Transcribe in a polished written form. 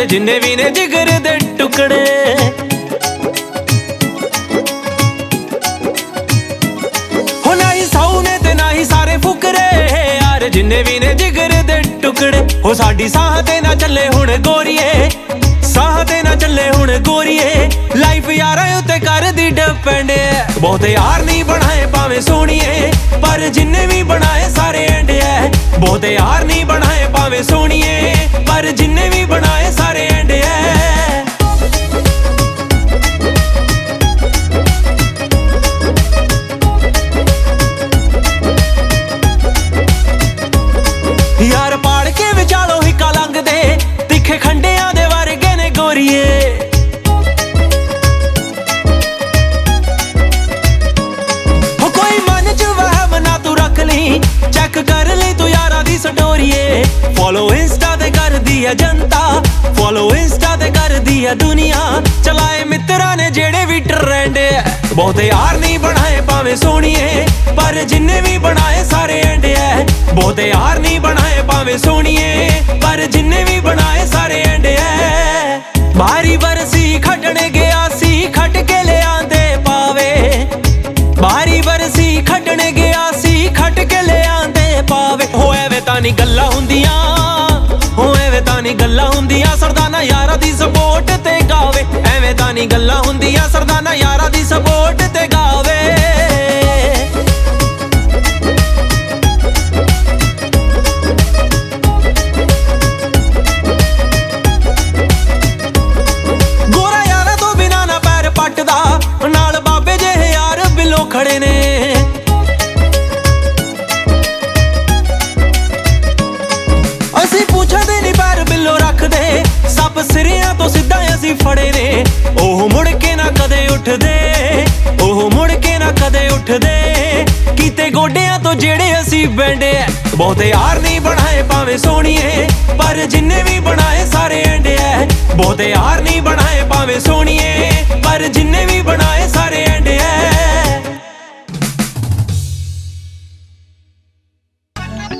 जिन्ने भी ने जिगर दे टुकड़े। हो ना ही साऊ ने ते ना ही सारे फुकरे यार, जिन्ने भी ने जिगर दे टुकड़े। हो साडी साह ते ना चले हुण गोरीए, साह ते ना चले हुण गोरीए। लाइफ यारा उत्ते कर दी डिपेंड। बहुते यार नहीं बनाए भावें सोहणीए, पर जिन्ने भी बनाए सारे एंड है। बहुते यार नहीं बनाए भावें सोहणीए, पर जिन्ने भी बनाए सारे एंड है। यार पाड़ के विचालों हिक्का लंघदे, तिखे खंडियां दे वर्गे ने गोरीए। हो कोई मन च वहम ना तू रख ली, चेक कर ली तू यारा दी स्टोरीए। फॉलो इंस्टा ते कर दी है जनता, फॉलो इंस्टा ते कर दी है दुनिया। चलाए मित्रा ने जेड़े भी ट्रेंड। बहुते यार नहीं बनाए भावें सोहणीए, पर जिन्ने भी बनाए सारे एंड है। बहुते यार नहीं बनाए भावें सोहणीए, पर जिन्ने भी बनाए सारे एंड है। भारी बरसी खटने गया सी, खट के ले आंदे पावे। भारी बरसी खटने गया सी, खट के ले आंदे पावे। हो एवे तां नी गल्लां हुंदियां, हो एवे तां नी गल्लां हुंदियां। सरदाना यारा दी सपोर्ट ते गावे, एवे तां नी गल्लां हुंदियां। सरदाना यारा दी सपोर्ट ते गावे। गोरा यारा तो बिना ना पैर पटदा, नाल बाबे जेहे यार बिलो खड़े ने। असी पूछदे नी पैर बिलो रखदे, सप सिरियां तो सीधा असी फड़े ने। ओह मुड़ के ना कदे उठदे, ओह मुड़ के ना कदे उठदे। कीते गोडियां तो जेड़े असी बैंडे। बहुते यार नहीं बनाए भावें सोहणीए, पर जिन्ने भी बनाए सारे एंड है। बहुते यार नहीं बनाए भावें सोहणीए, पर जिन्ने भी